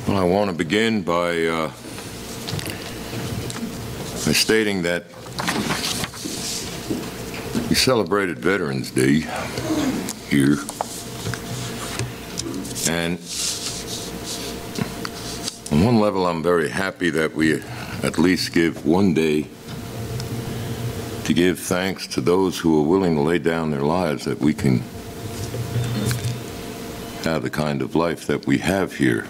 Well, I want to begin by stating that we celebrated Veterans Day here, and on one level I'm very happy that we at least give one day to give thanks to those who are willing to lay down their lives that we can have the kind of life that we have here.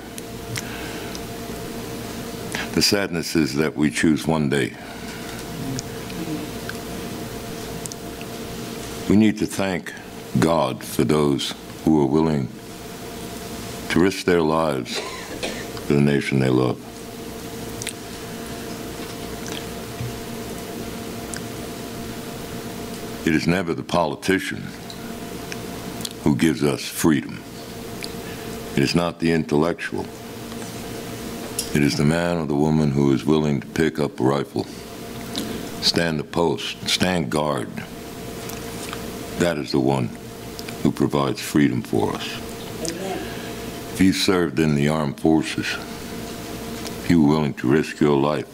The sadness is that we choose one day. We need to thank God for those who are willing to risk their lives for the nation they love. It is never the politician who gives us freedom. It is not the intellectual. It is the man or the woman who is willing to pick up a rifle, stand a post, stand guard. That is the one who provides freedom for us. Amen. If you served in the armed forces, if you were willing to risk your life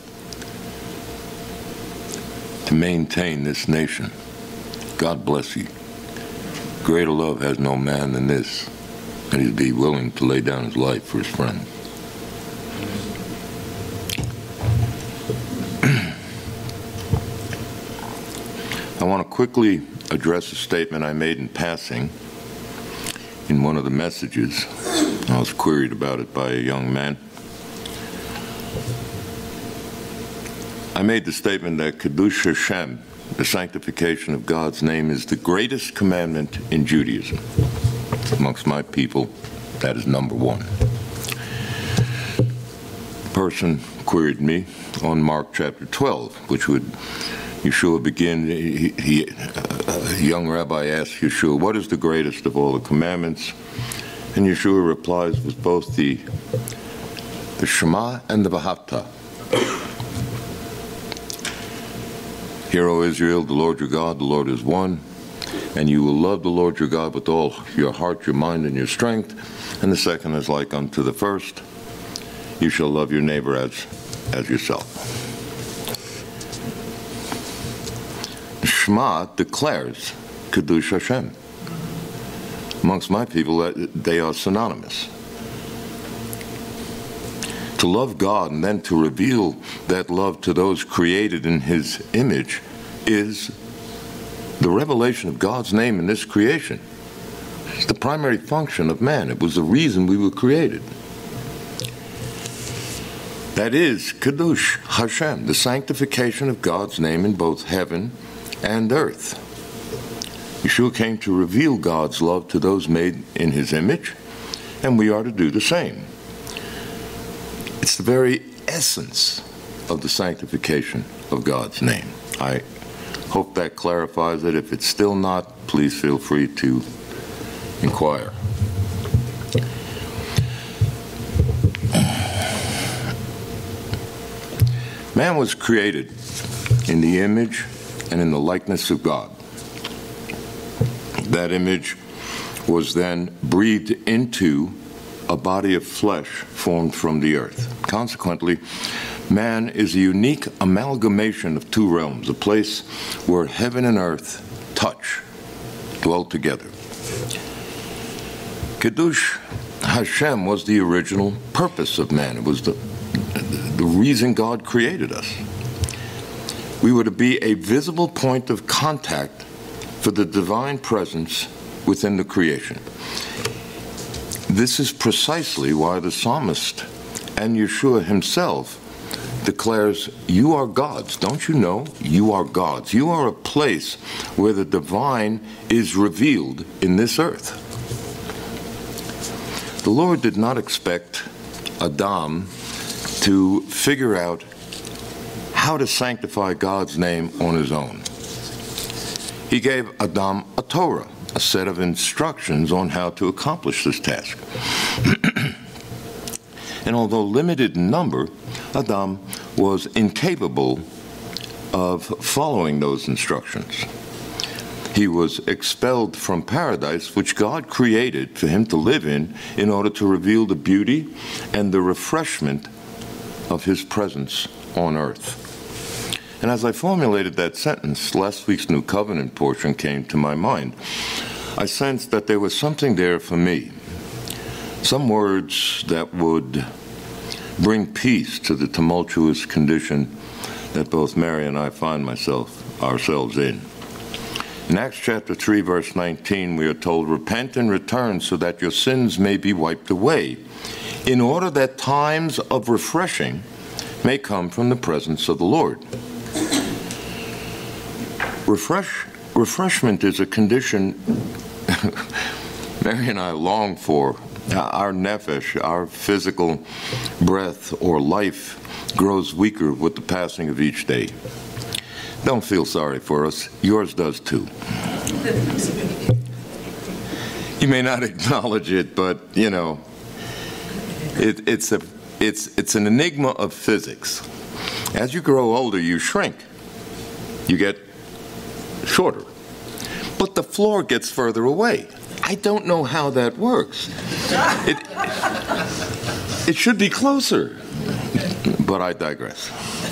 to maintain this nation, God bless you. Greater love has no man than this, that he'd be willing to lay down his life for his friends. I want to quickly address a statement I made in passing in one of the messages. I was queried about it by a young man. I made the statement that Kiddush Hashem, the sanctification of God's name, is the greatest commandment in Judaism. Amongst my people, that is number one. The person queried me on Mark chapter 12, which would Yeshua begin. A young rabbi asked Yeshua, what is the greatest of all the commandments? And Yeshua replies with both the Shema and the V'ahavta. Hear, O Israel, the Lord your God, the Lord is one, and you will love the Lord your God with all your heart, your mind, and your strength. And the second is like unto the first. You shall love your neighbor as yourself. Shema declares Kiddush Hashem. Amongst my people, they are synonymous. To love God and then to reveal that love to those created in His image is the revelation of God's name in this creation. It's the primary function of man. It was the reason we were created. That is Kiddush Hashem, the sanctification of God's name in both heaven and earth. Yeshua came to reveal God's love to those made in His image, and we are to do the same. It's the very essence of the sanctification of God's name. I hope that clarifies it. If it's still not, please feel free to inquire. Man was created in the image and in the likeness of God. That image was then breathed into a body of flesh formed from the earth. Consequently, man is a unique amalgamation of two realms, a place where heaven and earth touch, dwell together. Kiddush Hashem was the original purpose of man. It was the reason God created us. We were to be a visible point of contact for the divine presence within the creation. This is precisely why the psalmist and Yeshua himself declares, you are gods. Don't you know? You are gods. You are a place where the divine is revealed in this earth. The Lord did not expect Adam to figure out how to sanctify God's name on his own. He gave Adam a Torah, a set of instructions on how to accomplish this task. And although limited in number, Adam was incapable of following those instructions. He was expelled from paradise, which God created for him to live in order to reveal the beauty and the refreshment of his presence on earth. And as I formulated that sentence, last week's New Covenant portion came to my mind. I sensed that there was something there for me, some words that would bring peace to the tumultuous condition that both Mary and I find ourselves in. In Acts chapter 3, verse 19, we are told, "Repent and return so that your sins may be wiped away, in order that times of refreshing may come from the presence of the Lord." Refreshment is a condition Mary and I long for. Our nefesh, our physical breath or life, grows weaker with the passing of each day. Don't feel sorry for us. Yours does too. You may not acknowledge it, but you know, it's an enigma of physics. As you grow older, you shrink. You get shorter. But the floor gets further away. I don't know how that works. It should be closer. But I digress.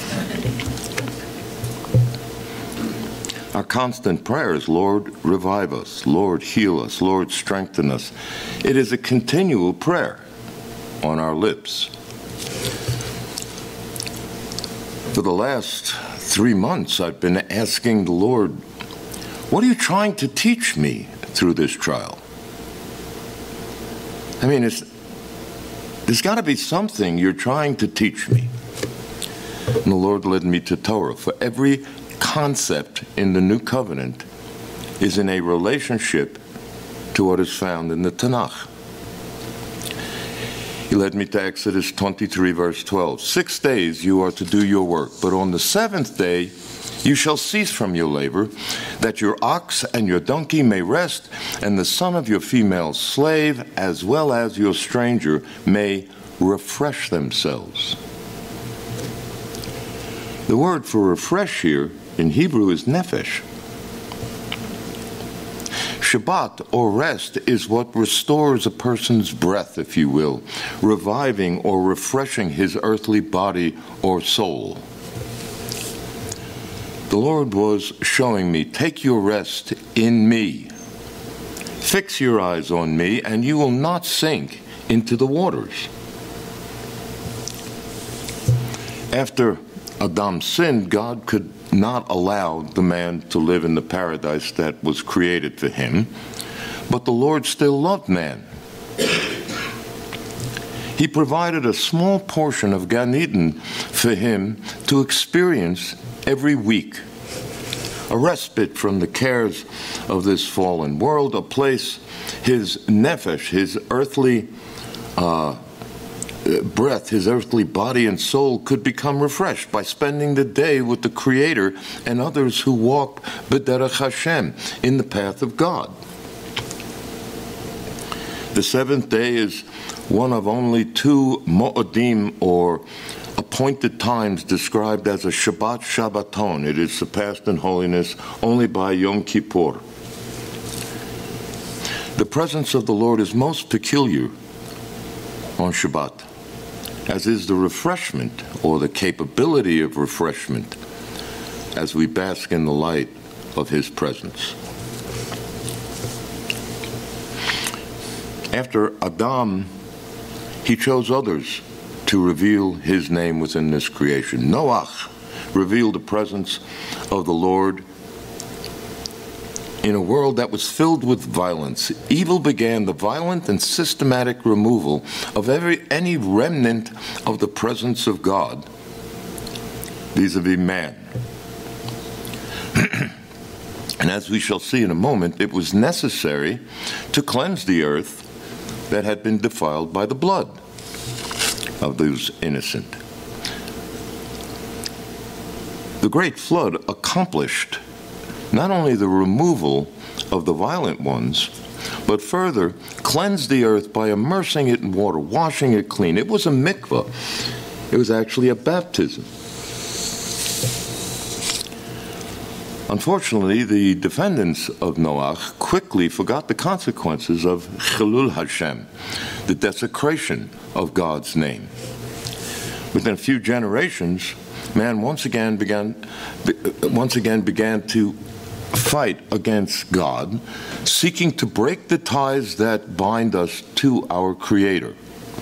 Our constant prayer is, Lord, revive us. Lord, heal us. Lord, strengthen us. It is a continual prayer on our lips. For the last 3 months, I've been asking the Lord, what are you trying to teach me through this trial? I mean, there's got to be something you're trying to teach me. And the Lord led me to Torah. For every concept in the New Covenant is in a relationship to what is found in the Tanakh. He led me to Exodus 23, verse 12. 6 days you are to do your work, but on the 7th day you shall cease from your labor, that your ox and your donkey may rest, and the son of your female slave, as well as your stranger, may refresh themselves. The word for refresh here in Hebrew is nefesh. Shabbat, or rest, is what restores a person's breath, if you will, reviving or refreshing his earthly body or soul. The Lord was showing me, take your rest in me. Fix your eyes on me, and you will not sink into the waters. After Adam sinned, God could not allow the man to live in the paradise that was created for him, but the Lord still loved man. He provided a small portion of Gan Eden for him to experience every week, a respite from the cares of this fallen world, a place his nefesh, his earthly breath, his earthly body and soul could become refreshed by spending the day with the Creator and others who walk b'derech Hashem, in the path of God. The 7th day is one of only 2 mo'adim, or appointed times, described as a Shabbat Shabbaton. It is surpassed in holiness only by Yom Kippur. The presence of the Lord is most peculiar on Shabbat, as is the refreshment, or the capability of refreshment, as we bask in the light of His presence. After Adam, he chose others to reveal his name within this creation. Noach revealed the presence of the Lord in a world that was filled with violence. Evil began the violent and systematic removal of any remnant of the presence of God vis-a-vis man. And as we shall see in a moment, it was necessary to cleanse the earth that had been defiled by the blood of those innocent. The great flood accomplished not only the removal of the violent ones, but further cleansed the earth by immersing it in water, washing it clean. It was a mikvah. It was actually a baptism. Unfortunately, the descendants of Noach quickly forgot the consequences of Chilul Hashem, the desecration of God's name. Within a few generations, man once again began to fight against God, seeking to break the ties that bind us to our Creator.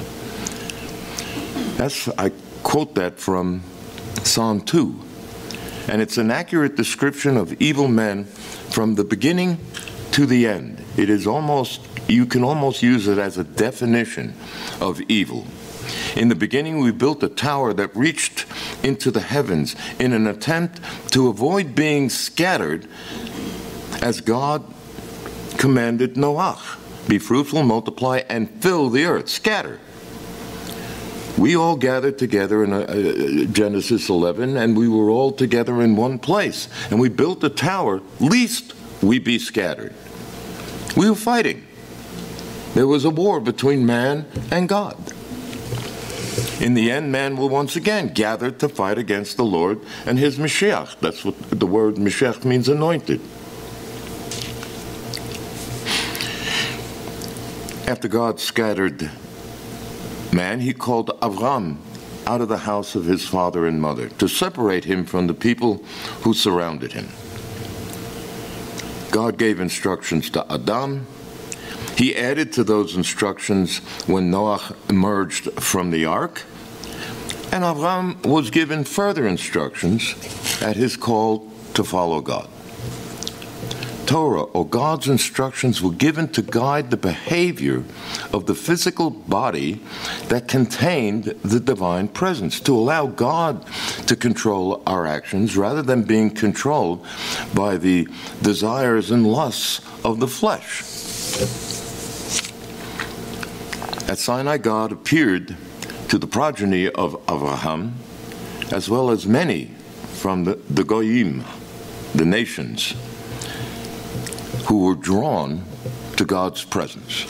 I quote that from Psalm 2. And it's an accurate description of evil men from the beginning to the end. It is you can almost use it as a definition of evil. In the beginning, we built a tower that reached into the heavens in an attempt to avoid being scattered, as God commanded Noach, be fruitful, multiply, and fill the earth. Scatter. We all gathered together in Genesis 11, and we were all together in one place. And we built a tower, lest we be scattered. We were fighting. There was a war between man and God. In the end, man will once again gather to fight against the Lord and his Mashiach. That's what the word Mashiach means, anointed. After God scattered man, he called Avram out of the house of his father and mother to separate him from the people who surrounded him. God gave instructions to Adam. He added to those instructions when Noach emerged from the ark, and Avram was given further instructions at his call to follow God. Torah, or God's instructions, were given to guide the behavior of the physical body that contained the divine presence, to allow God to control our actions rather than being controlled by the desires and lusts of the flesh. At Sinai, God appeared to the progeny of Abraham, as well as many from the Goyim, the nations, who were drawn to God's presence.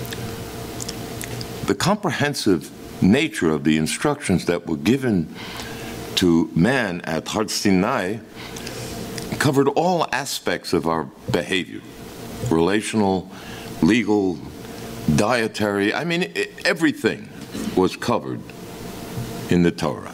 The comprehensive nature of the instructions that were given to man at Har Sinai covered all aspects of our behavior, relational, legal, dietary. Everything was covered in the Torah.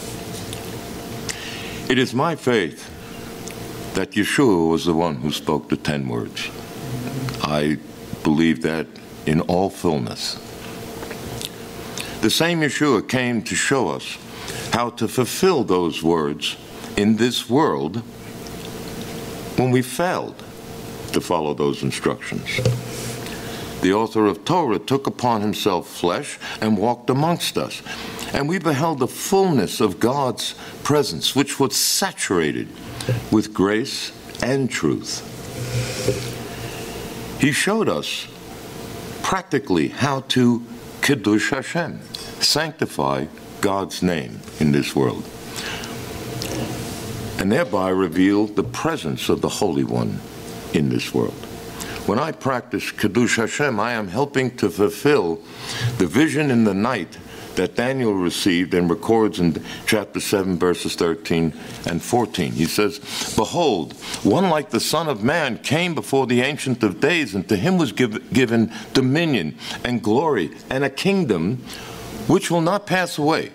It is my faith that Yeshua was the one who spoke the 10 words. I believe that in all fullness. The same Yeshua came to show us how to fulfill those words in this world when we failed to follow those instructions. The author of Torah took upon himself flesh and walked amongst us, and we beheld the fullness of God's presence, which was saturated with grace and truth. He showed us practically how to Kiddush Hashem, sanctify God's name in this world, and thereby reveal the presence of the Holy One in this world. When I practice Kiddush Hashem, I am helping to fulfill the vision in the night that Daniel received and records in chapter 7, verses 13 and 14. He says, "Behold, one like the Son of Man came before the Ancient of Days, and to him was given dominion and glory and a kingdom which will not pass away."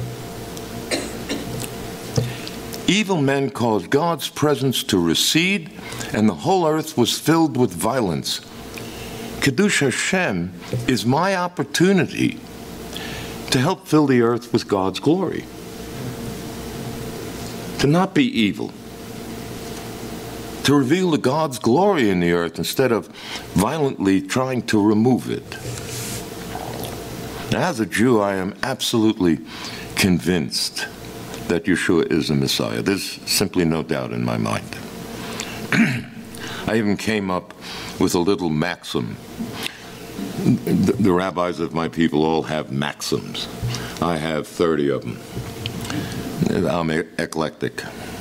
Evil men caused God's presence to recede, and the whole earth was filled with violence. Kiddush Hashem is my opportunity to help fill the earth with God's glory. To not be evil. To reveal the God's glory in the earth instead of violently trying to remove it. Now, as a Jew, I am absolutely convinced that Yeshua is the Messiah. There's simply no doubt in my mind. I even came up with a little maxim. The rabbis of my people all have maxims. I have 30 of them. I'm eclectic.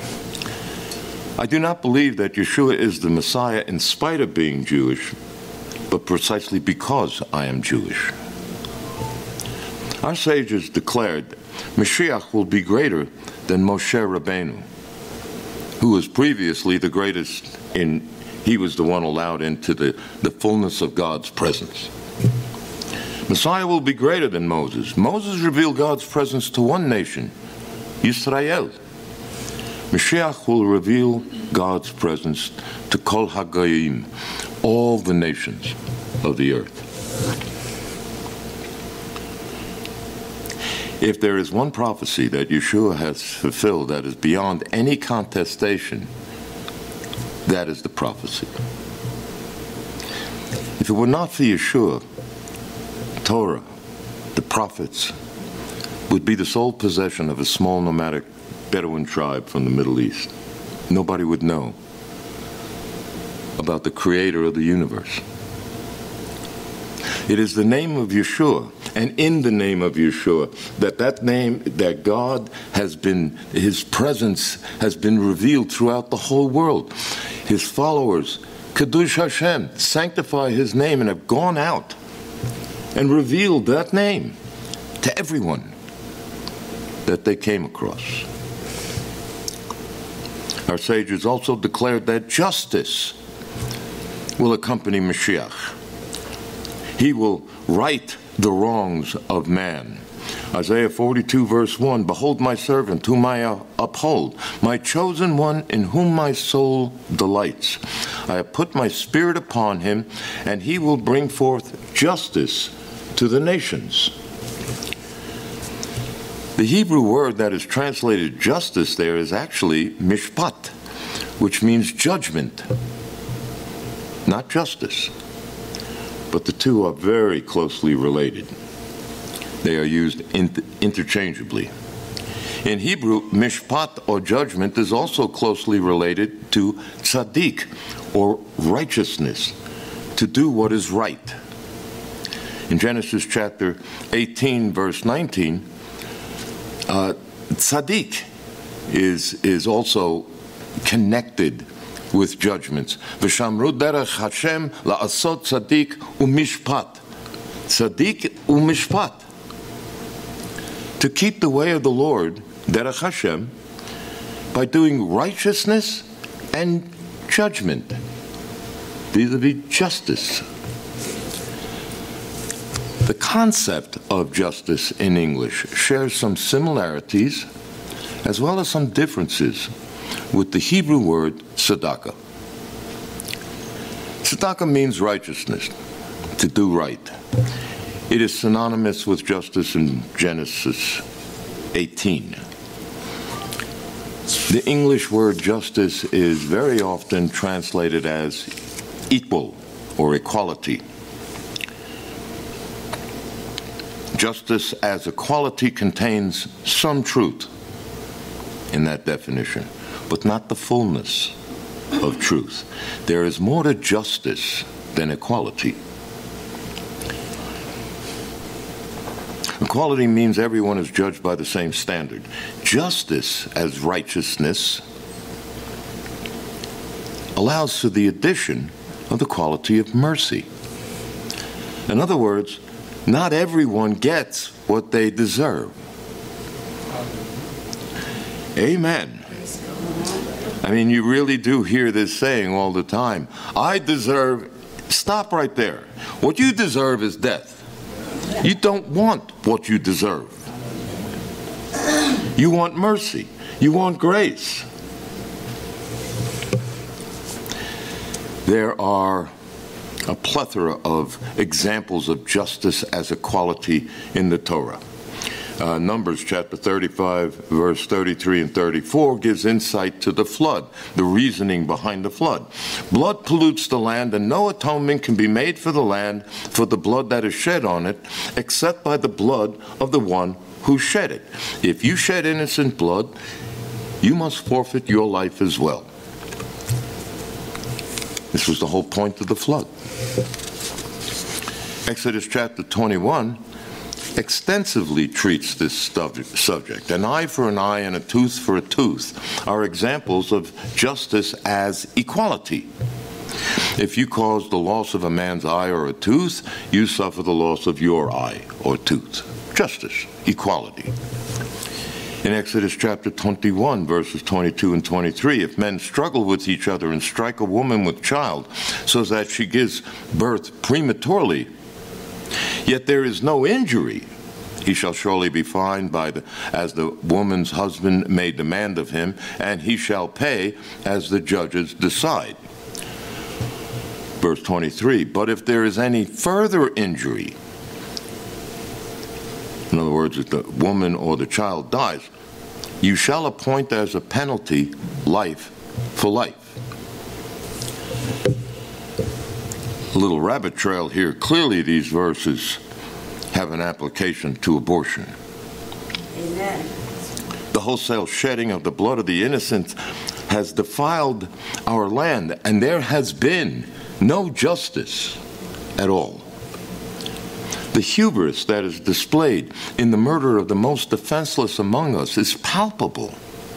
I do not believe that Yeshua is the Messiah in spite of being Jewish, but precisely because I am Jewish. Our sages declared Mashiach will be greater than Moshe Rabbeinu. who was previously the greatest he was the one allowed into the fullness of God's presence. Messiah will be greater than Moses. Moses revealed God's presence to one nation, Israel. Mashiach will reveal God's presence to Kol HaGoyim, all the nations of the earth. If there is one prophecy that Yeshua has fulfilled that is beyond any contestation, that is the prophecy. If it were not for Yeshua, Torah, the prophets, would be the sole possession of a small nomadic Bedouin tribe from the Middle East. Nobody would know about the creator of the universe. It is the name of Yeshua, and in the name of Yeshua, that God has been, his presence has been revealed throughout the whole world. His followers, Kadosh Hashem, sanctify his name and have gone out and revealed that name to everyone that they came across. Our sages also declared that justice will accompany Mashiach. He will right the wrongs of man. Isaiah 42 verse 1, behold my servant whom I uphold, my chosen one in whom my soul delights. I have put my spirit upon him, and he will bring forth justice to the nations. The Hebrew word that is translated justice there is actually mishpat, which means judgment, not justice. But the two are very closely related. They are used interchangeably. In Hebrew, mishpat, or judgment, is also closely related to tzaddik, or righteousness, to do what is right. In Genesis chapter 18, verse 19, tzaddik is also connected with judgments. V'shamru derech Hashem la'asot tzaddik u'mishpat. Tzaddik u'mishpat. To keep the way of the Lord, derech Hashem, by doing righteousness and judgment, vis-a-vis justice. The concept of justice in English shares some similarities as well as some differences with the Hebrew word tzedakah. Tzedakah means righteousness, to do right. It is synonymous with justice in Genesis 18. The English word justice is very often translated as equal or equality. Justice as equality contains some truth in that definition, but not the fullness of truth. There is more to justice than equality. Equality means everyone is judged by the same standard. Justice as righteousness allows for the addition of the quality of mercy. In other words, not everyone gets what they deserve. Amen. I mean, you really do hear this saying all the time. I deserve, stop right there. What you deserve is death. You don't want what you deserve. You want mercy. You want grace. There are a plethora of examples of justice as a quality in the Torah. Numbers chapter 35, verse 33 and 34 gives insight to the flood, the reasoning behind the flood. Blood pollutes the land, and no atonement can be made for the land for the blood that is shed on it, except by the blood of the one who shed it. If you shed innocent blood, you must forfeit your life as well. This was the whole point of the flood. Exodus chapter 21 extensively treats this subject. An eye for an eye and a tooth for a tooth are examples of justice as equality. If you cause the loss of a man's eye or a tooth, you suffer the loss of your eye or tooth. Justice, equality. In Exodus chapter 21, verses 22 and 23, if men struggle with each other and strike a woman with child so that she gives birth prematurely, yet there is no injury, he shall surely be fined as the woman's husband may demand of him, and he shall pay as the judges decide. Verse 23, but if there is any further injury, in other words, if the woman or the child dies, you shall appoint as a penalty life for life. A little rabbit trail here. Clearly these verses have an application to abortion. Amen. The wholesale shedding of the blood of the innocent has defiled our land, and there has been no justice at all. The hubris that is displayed in the murder of the most defenseless among us is palpable.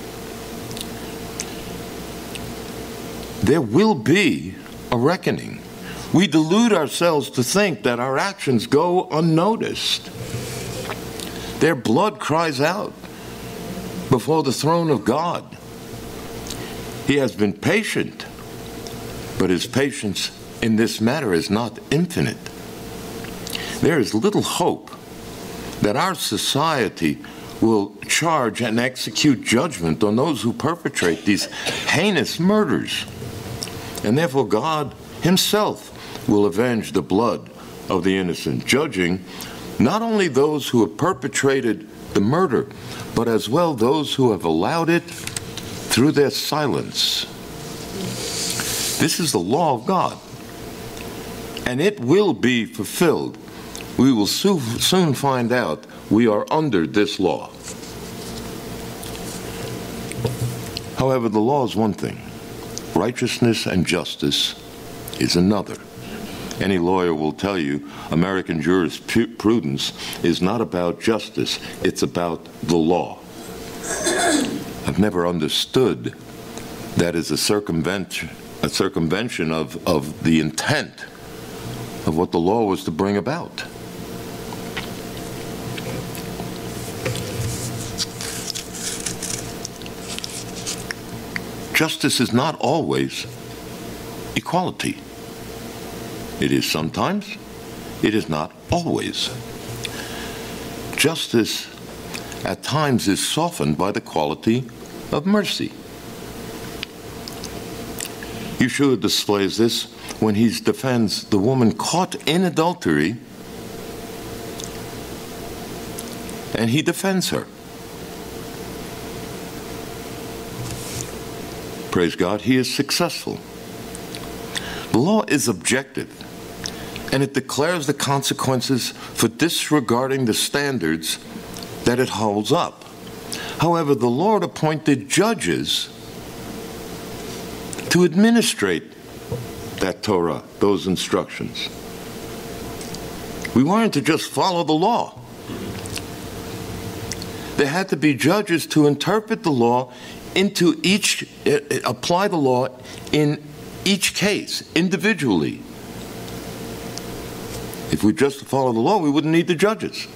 There will be a reckoning. We delude ourselves to think that our actions go unnoticed. Their blood cries out before the throne of God. He has been patient, but his patience in this matter is not infinite. There is little hope that our society will charge and execute judgment on those who perpetrate these heinous murders. And therefore God himself will avenge the blood of the innocent, judging not only those who have perpetrated the murder, but as well those who have allowed it through their silence. This is the law of God, and it will be fulfilled. We will soon find out we are under this law. However, the law is one thing. Righteousness and justice is another. Any lawyer will tell you American jurisprudence is not about justice, it's about the law. I've never understood that is a circumvention of the intent of what the law was to bring about. Justice is not always equality. It is sometimes, it is not always. Justice at times is softened by the quality of mercy. Yeshua displays this when he defends the woman caught in adultery, and he defends her. Praise God, he is successful. The law is objective, and it declares the consequences for disregarding the standards that it holds up. However, the Lord appointed judges to administrate that Torah, those instructions. We weren't to just follow the law. There had to be judges to interpret the law apply the law in each case, individually. If we just follow the law, we wouldn't need the judges.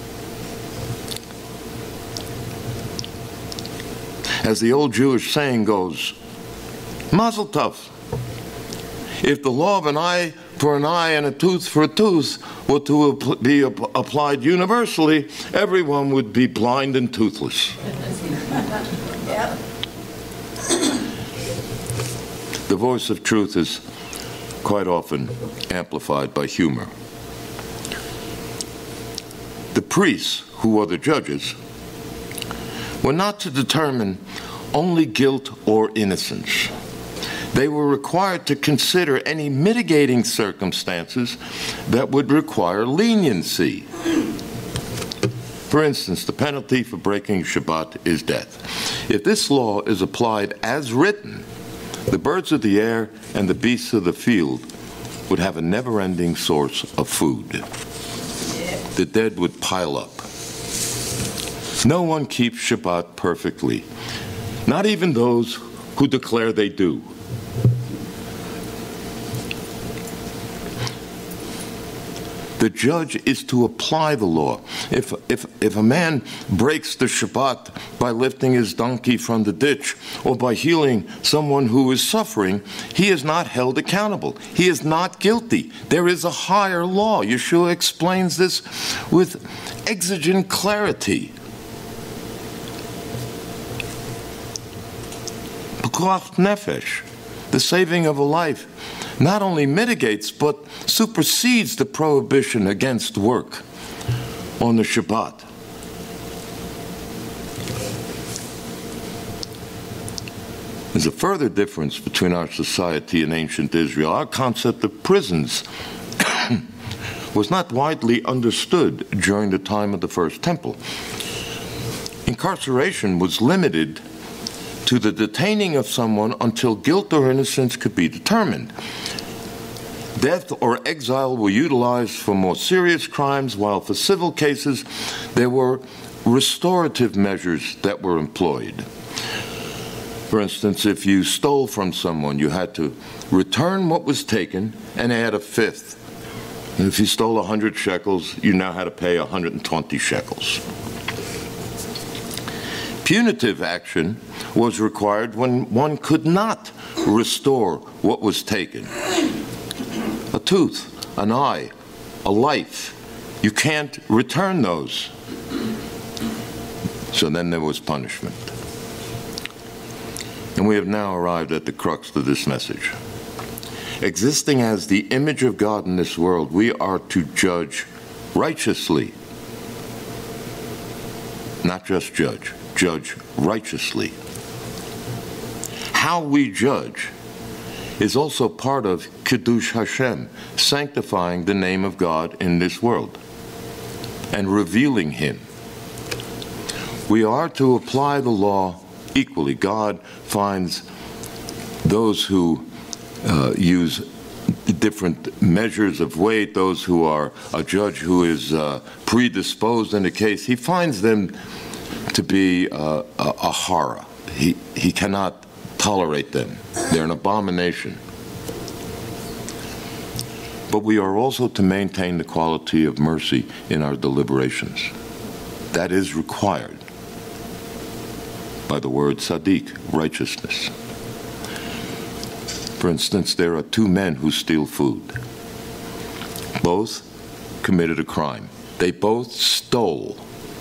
As the old Jewish saying goes, Mazel tov. If the law of an eye for an eye and a tooth for a tooth were to be applied universally, everyone would be blind and toothless. Yep. The voice of truth is quite often amplified by humor. The priests, who are the judges, were not to determine only guilt or innocence. They were required to consider any mitigating circumstances that would require leniency. For instance, the penalty for breaking Shabbat is death. If this law is applied as written, the birds of the air and the beasts of the field would have a never-ending source of food. The dead would pile up. No one keeps Shabbat perfectly, not even those who declare they do. The judge is to apply the law. If If a man breaks the Shabbat by lifting his donkey from the ditch or by healing someone who is suffering, he is not held accountable. He is not guilty. There is a higher law. Yeshua explains this with exigent clarity. Pikuach nefesh, the saving of a life, not only mitigates but supersedes the prohibition against work on the Shabbat. There's a further difference between our society and ancient Israel. Our concept of prisons was not widely understood during the time of the First Temple. Incarceration was limited to the detaining of someone until guilt or innocence could be determined. Death or exile were utilized for more serious crimes, while for civil cases there were restorative measures that were employed. For instance, if you stole from someone, you had to return what was taken and add a fifth. And if you stole 100 shekels, you now had to pay 120 shekels. Punitive action was required when one could not restore what was taken. A tooth, an eye, a life. You can't return those. So then there was punishment. And we have now arrived at the crux of this message. Existing as the image of God in this world, we are to judge righteously. Not just judge righteously. How we judge is also part of Kiddush Hashem, sanctifying the name of God in this world and revealing Him. We are to apply the law equally. God finds those who use different measures of weight, those who are a judge who is predisposed in a case, He finds them to be a horror. He cannot tolerate them. They're an abomination. But we are also to maintain the quality of mercy in our deliberations. That is required by the word tzaddik, righteousness. For instance, there are two men who steal food. Both committed a crime. They both stole,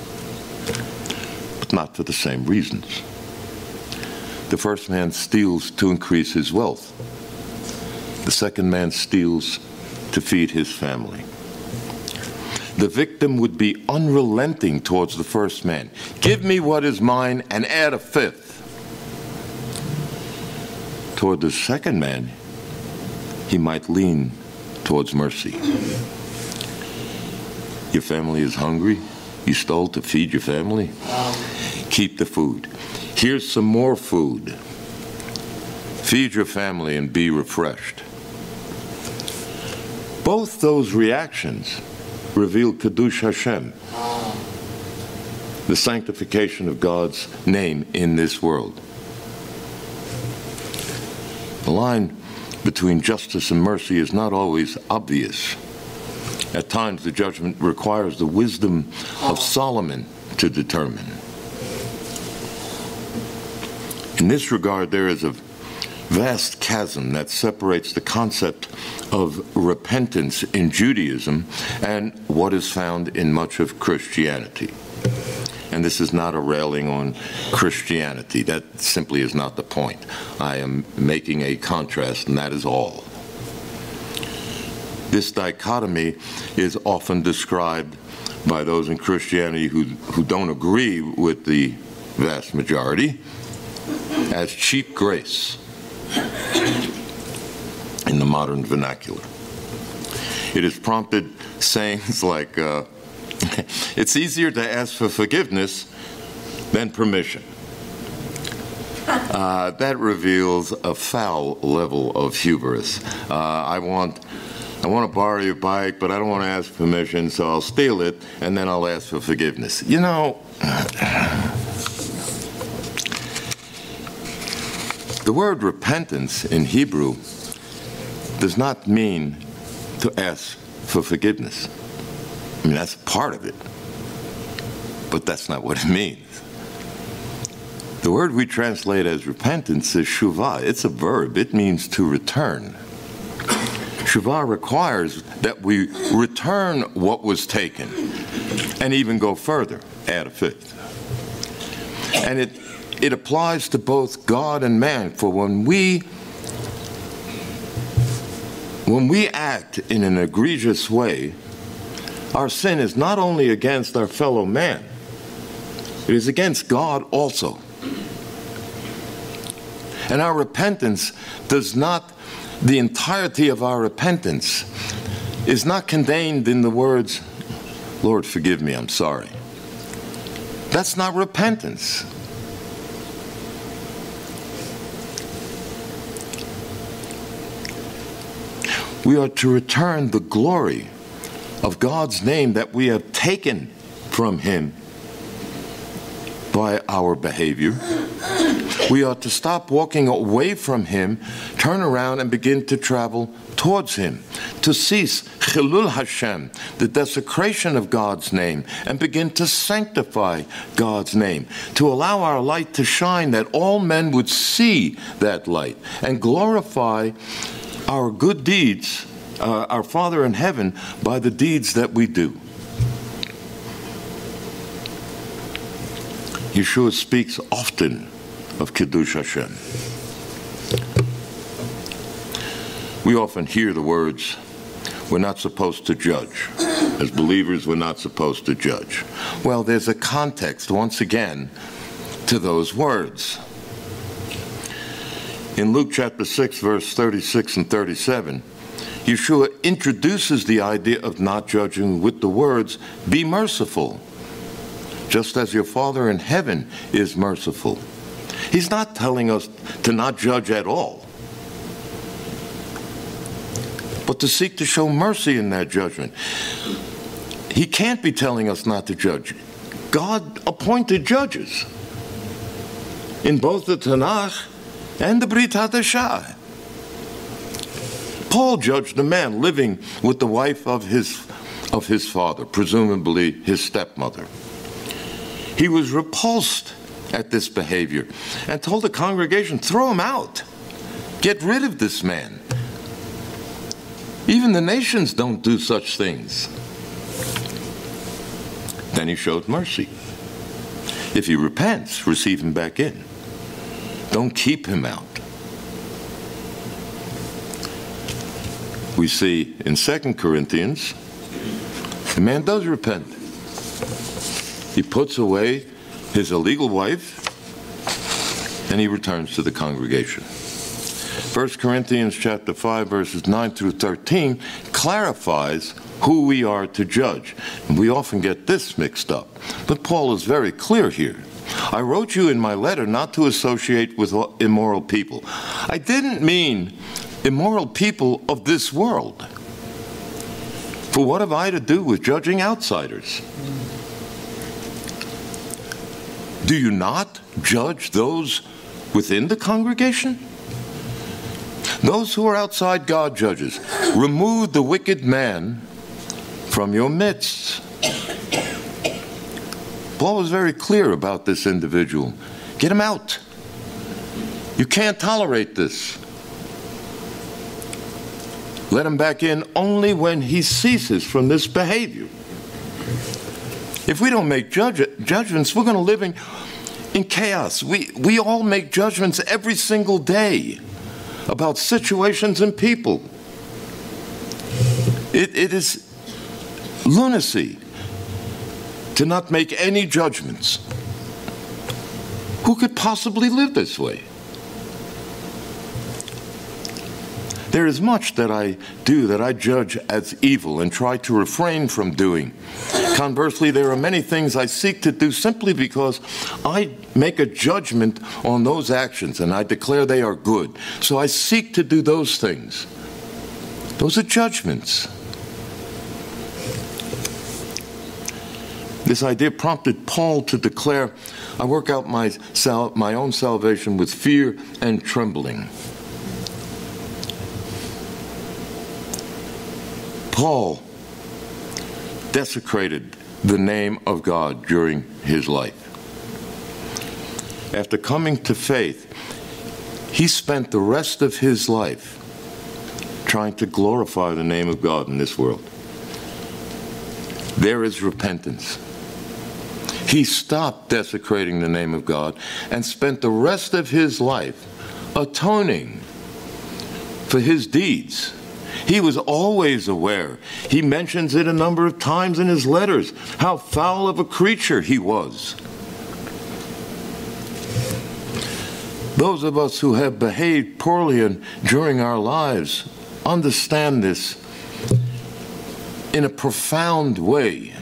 but not for the same reasons. The first man steals to increase his wealth. The second man steals to feed his family. The victim would be unrelenting towards the first man. Give me what is mine and add a fifth. Toward the second man, he might lean towards mercy. Your family is hungry. You stole to feed your family. Keep the food. Here's some more food. Feed your family and be refreshed. Both those reactions reveal Kiddush Hashem, the sanctification of God's name in this world. The line between justice and mercy is not always obvious. At times, the judgment requires the wisdom of Solomon to determine. In this regard, there is a vast chasm that separates the concept of repentance in Judaism and what is found in much of Christianity. And this is not a railing on Christianity. That simply is not the point. I am making a contrast, and that is all. This dichotomy is often described by those in Christianity who don't agree with the vast majority as cheap grace in the modern vernacular. It has prompted sayings like, it's easier to ask for forgiveness than permission. That reveals a foul level of hubris. I want to borrow your bike, but I don't want to ask permission, so I'll steal it, and then I'll ask for forgiveness. You know, the word repentance in Hebrew does not mean to ask for forgiveness. I mean, that's part of it. But that's not what it means. The word we translate as repentance is shuvah. It's a verb. It means to return. Shuvah requires that we return what was taken and even go further, add a fifth. And it applies to both God and man, for when we act in an egregious way, our sin is not only against our fellow man, it is against God also. And our repentance does not, the entirety of our repentance is not contained in the words, Lord, forgive me, I'm sorry. That's not repentance. We are to return the glory of God's name that we have taken from Him by our behavior. We are to stop walking away from Him, turn around and begin to travel towards Him, to cease Chilul Hashem, the desecration of God's name, and begin to sanctify God's name, to allow our light to shine that all men would see that light and glorify our good deeds, our Father in heaven, by the deeds that we do. Yeshua speaks often of Kiddush Hashem. We often hear the words, we're not supposed to judge. As believers, we're not supposed to judge. Well, there's a context, once again, to those words. In Luke chapter 6, verse 36 and 37, Yeshua introduces the idea of not judging with the words, be merciful, just as your Father in heaven is merciful. He's not telling us to not judge at all, but to seek to show mercy in that judgment. He can't be telling us not to judge. God appointed judges in both the Tanakh and the Brit Hadashah. Paul judged a man living with the wife of his father, presumably his stepmother. He was repulsed at this behavior and told the congregation, throw him out. Get rid of this man. Even the nations don't do such things. Then he showed mercy. If he repents, receive him back in. Don't keep him out. We see in 2 Corinthians, the man does repent. He puts away his illegal wife, and he returns to the congregation. 1 Corinthians chapter 5, verses 9 through 13 clarifies who we are to judge. And we often get this mixed up. But Paul is very clear here. I wrote you in my letter not to associate with immoral people. I didn't mean immoral people of this world. For what have I to do with judging outsiders? Do you not judge those within the congregation? Those who are outside, God judges. Remove the wicked man from your midst. Paul was very clear about this individual. Get him out. You can't tolerate this. Let him back in only when he ceases from this behavior. If we don't make judgments, we're going to live in chaos. We all make judgments every single day about situations and people. It is lunacy to not make any judgments. Who could possibly live this way? There is much that I do that I judge as evil and try to refrain from doing. Conversely, there are many things I seek to do simply because I make a judgment on those actions and I declare they are good. So I seek to do those things. Those are judgments. This idea prompted Paul to declare, I work out my own salvation with fear and trembling. Paul desecrated the name of God during his life. After coming to faith, he spent the rest of his life trying to glorify the name of God in this world. There is repentance. He stopped desecrating the name of God and spent the rest of his life atoning for his deeds. He was always aware. He mentions it a number of times in his letters, how foul of a creature he was. Those of us who have behaved poorly during our lives understand this in a profound way.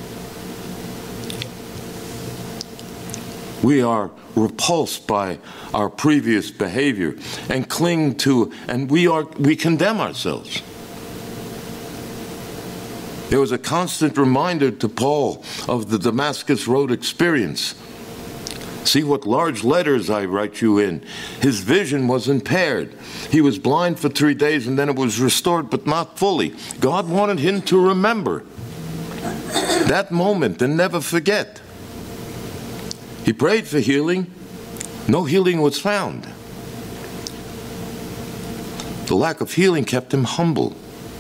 We are repulsed by our previous behavior and cling to, and we condemn ourselves. There was a constant reminder to Paul of the Damascus Road experience. See what large letters I write you in. His vision was impaired. He was blind for 3 days and then it was restored, but not fully. God wanted him to remember that moment and never forget. He prayed for healing. No healing was found. The lack of healing kept him humble.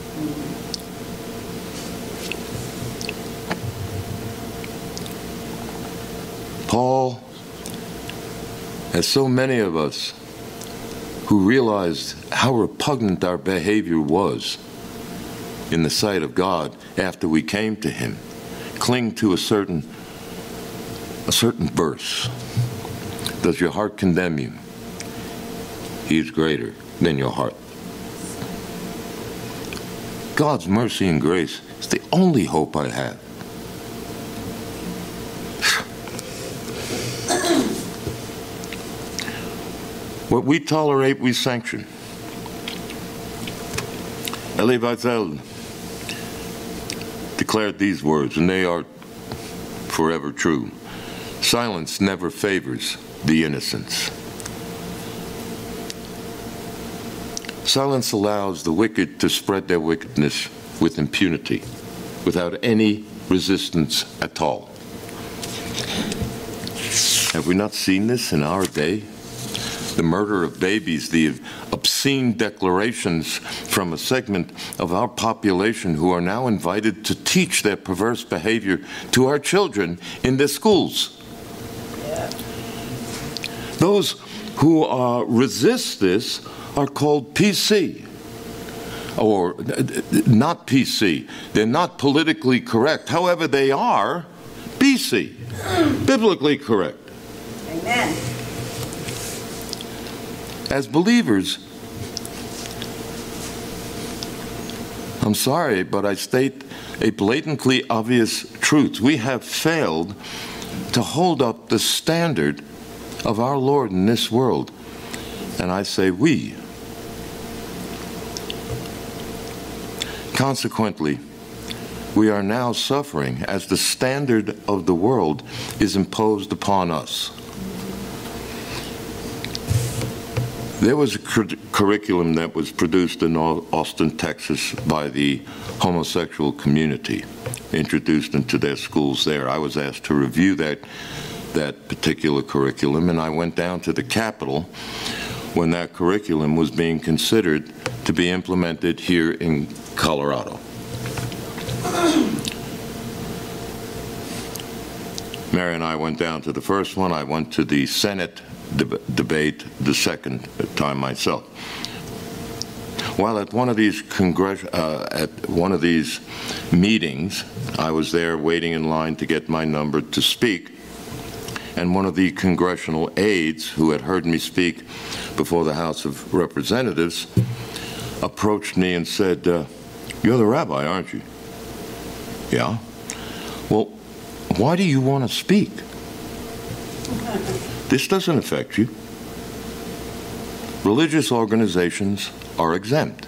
Paul, as so many of us who realized how repugnant our behavior was in the sight of God after we came to him, cling to a certain verse. Does your heart condemn you? He is greater than your heart. God's mercy and grace is the only hope I have. What we tolerate, we sanction. Elie Wiesel declared these words, and they are forever true. Silence never favors the innocent. Silence allows the wicked to spread their wickedness with impunity, without any resistance at all. Have we not seen this in our day? The murder of babies, the obscene declarations from a segment of our population who are now invited to teach their perverse behavior to our children in their schools. Those who resist this are called PC, or not PC. They're not politically correct. However, they are BC, biblically correct. Amen. As believers, I'm sorry, but I state a blatantly obvious truth. We have failed to hold up the standard of our Lord in this world. And I say we. Consequently, we are now suffering as the standard of the world is imposed upon us. There was a curriculum that was produced in Austin, Texas by the homosexual community, introduced into their schools there. I was asked to review that particular curriculum, and I went down to the Capitol when that curriculum was being considered to be implemented here in Colorado. Mary and I went down to the first one. I went to the Senate debate the second time myself. While at one of these meetings, I was there waiting in line to get my number to speak, and one of the congressional aides who had heard me speak before the House of Representatives approached me and said, "You're the rabbi, aren't you?" "Yeah." "Well, why do you want to speak? This doesn't affect you. Religious organizations are exempt."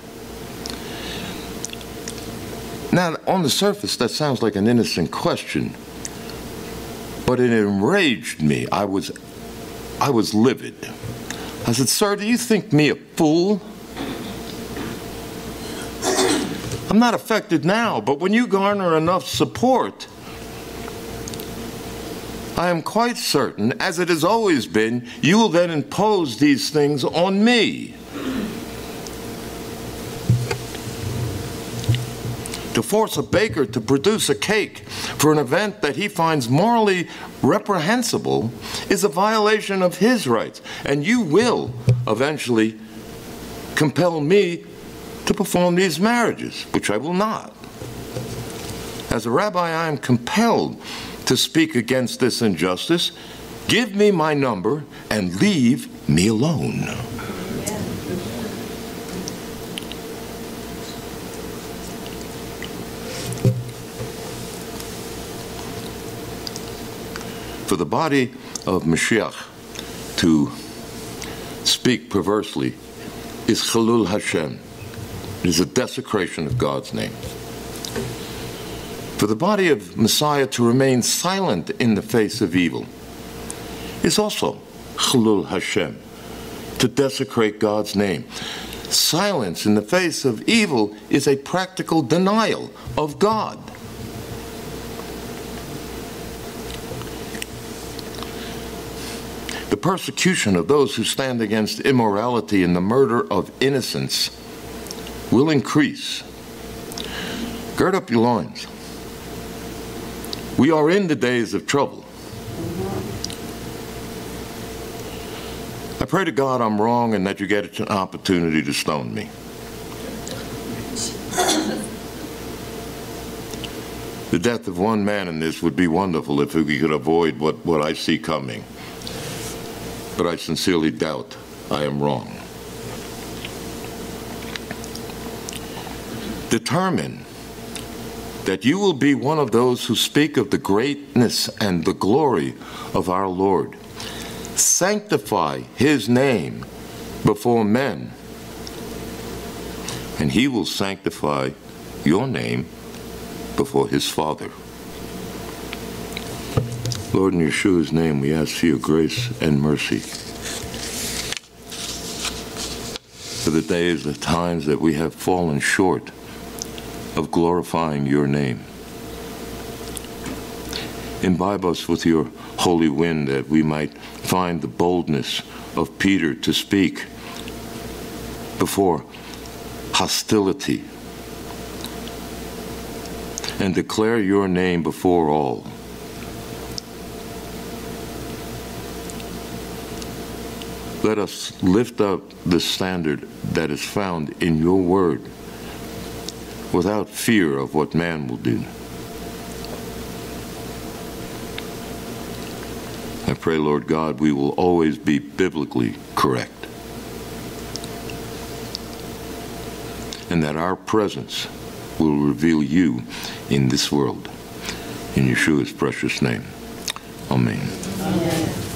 Now, on the surface, that sounds like an innocent question, but it enraged me. I was livid. I said, "Sir, do you think me a fool? I'm not affected now, but when you garner enough support I am quite certain, as it has always been, you will then impose these things on me. To force a baker to produce a cake for an event that he finds morally reprehensible is a violation of his rights, and you will eventually compel me to perform these marriages, which I will not. As a rabbi, I am compelled to speak against this injustice. Give me my number and leave me alone. For the body of Mashiach to speak perversely is Chilul Hashem. It is a desecration of God's name. For the body of Messiah to remain silent in the face of evil is also Chilul Hashem, to desecrate God's name. Silence in the face of evil is a practical denial of God. The persecution of those who stand against immorality and the murder of innocents will increase. Gird up your loins. We are in the days of trouble. I pray to God I'm wrong and that you get an opportunity to stone me. The death of one man in this would be wonderful if we could avoid what I see coming. But I sincerely doubt I am wrong. Determine that you will be one of those who speak of the greatness and the glory of our Lord. Sanctify his name before men, and he will sanctify your name before his Father. Lord, in Yeshua's name, we ask for your grace and mercy for the days, the times that we have fallen short of glorifying your name. Imbibe us with your holy wind that we might find the boldness of Peter to speak before hostility and declare your name before all. Let us lift up the standard that is found in your word without fear of what man will do. I pray, Lord God, we will always be biblically correct, and that our presence will reveal you in this world. In Yeshua's precious name. Amen. Amen.